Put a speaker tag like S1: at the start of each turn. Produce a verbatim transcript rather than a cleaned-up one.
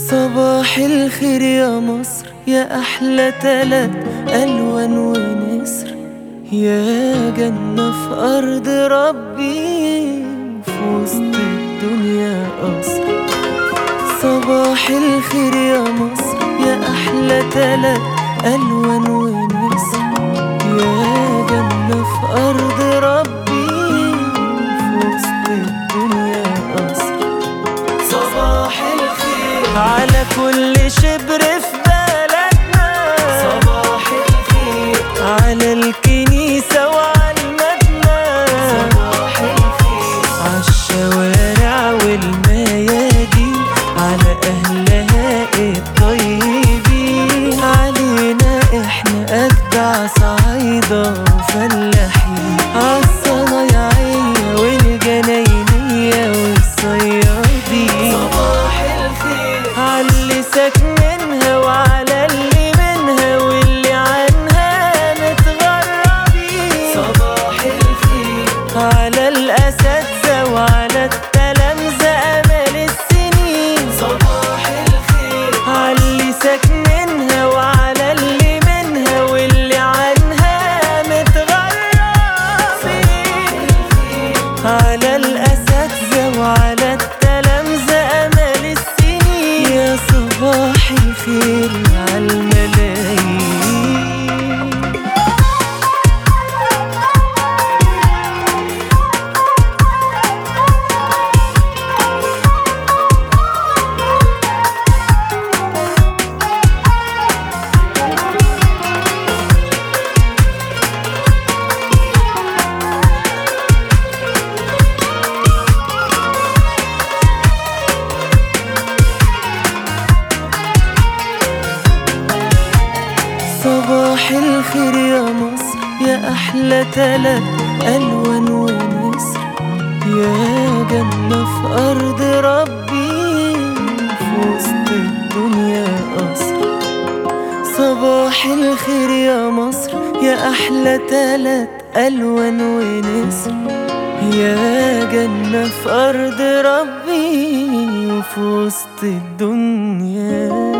S1: صباح الخير يا مصر، يا أحلى تلات ألوان ونسر، يا جنة في أرض ربي في وسط الدنيا قصر. صباح الخير يا مصر، يا أحلى تلات ألوان ونسر، يا جنة في أرض ربي في وسط الدنيا قصر. صباح الخير على كل شبر في بلدنا، صباح الخير على الكنيسة وعلى المبنى، صباح الخير عالشوارع والميادين، على أهلها الطيبين، علينا إحنا أجدع صعايدة وفلاحين، عالصنايعية والجناينية والصيادين. صباح الخير عاللي ساكنينها وعلى اللي منها واللي عنها متغربين. صباح الخير على الأساتذة وعلى التلامذة أمل السنين. صباح الخير عاللي ساكنينها وعلى اللي منها واللي عنها متغربين. على الأساتذة وعلى التلامذة أمل السنين، يا صباح الخير عالملايين. صباح الخير يا مصر، يا أحلى تلات ألوان ونسر، يا جنة في أرض ربي في وسط الدنيا قصر. صباح الخير يا مصر، يا أحلى تلات ألوان ونسر، يا جنة في أرض ربي وفي وسط الدنيا